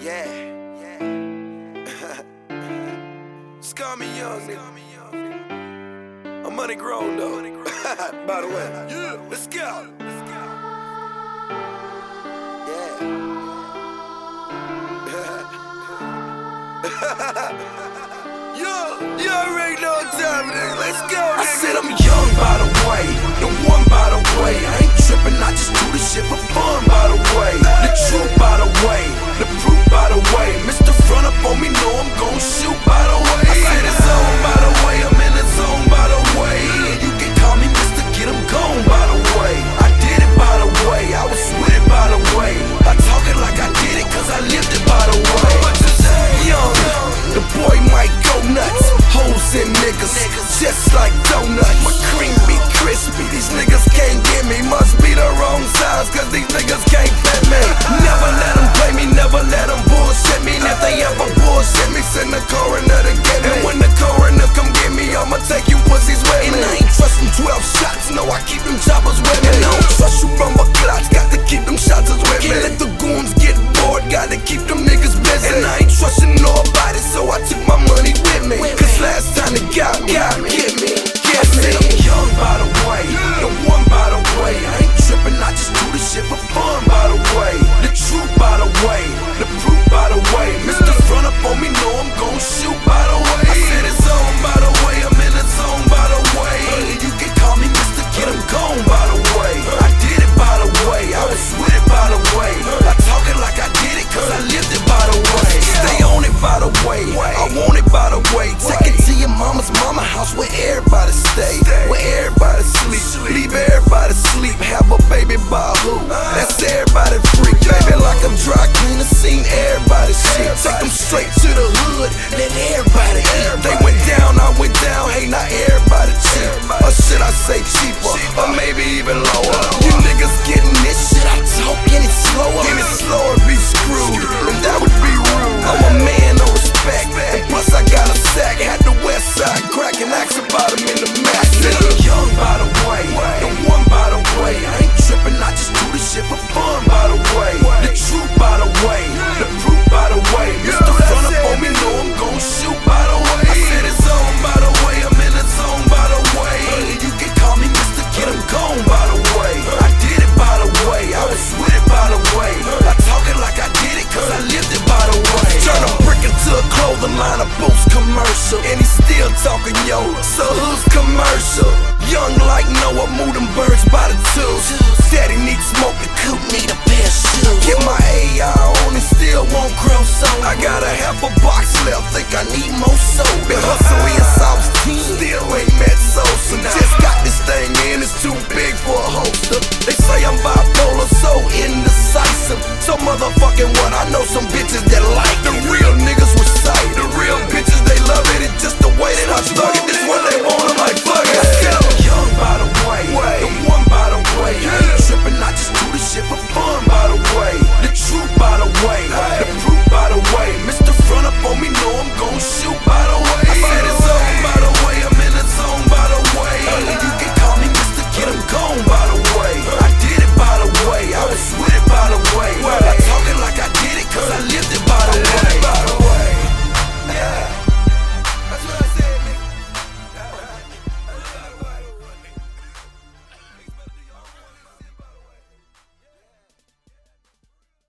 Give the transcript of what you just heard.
Yeah. Scummy young nigga. I'm money grown though. By the way. Yeah. Let's go. Yeah. You already know what time it is. Let's go, nigga. I said I'm young by the way. The one by the way. I ain't tripping, I just do this shit for fun by the way.